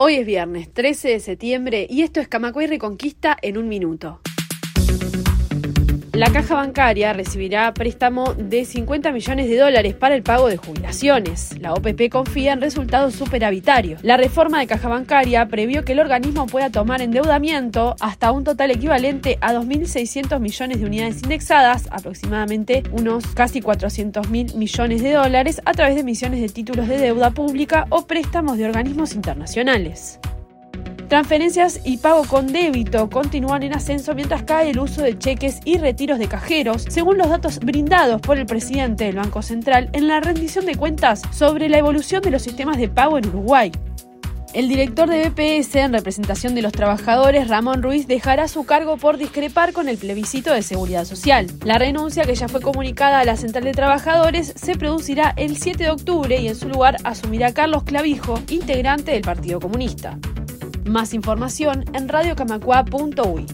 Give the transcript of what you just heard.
Hoy es viernes 13 de septiembre y esto es Camacuay Reconquista en un minuto. La caja bancaria recibirá préstamo de $50 millones para el pago de jubilaciones. La OPP confía en resultados superavitarios. La reforma de caja bancaria previó que el organismo pueda tomar endeudamiento hasta un total equivalente a 2.600 millones de unidades indexadas, aproximadamente unos casi $400.000 millones, a través de emisiones de títulos de deuda pública o préstamos de organismos internacionales. Transferencias y pago con débito continúan en ascenso mientras cae el uso de cheques y retiros de cajeros, según los datos brindados por el presidente del Banco Central en la rendición de cuentas sobre la evolución de los sistemas de pago en Uruguay. El director de BPS, en representación de los trabajadores, Ramón Ruiz, dejará su cargo por discrepar con el plebiscito de seguridad social. La renuncia, que ya fue comunicada a la Central de Trabajadores, se producirá el 7 de octubre y en su lugar asumirá Carlos Clavijo, integrante del Partido Comunista. Más información en radiocamacua.uy.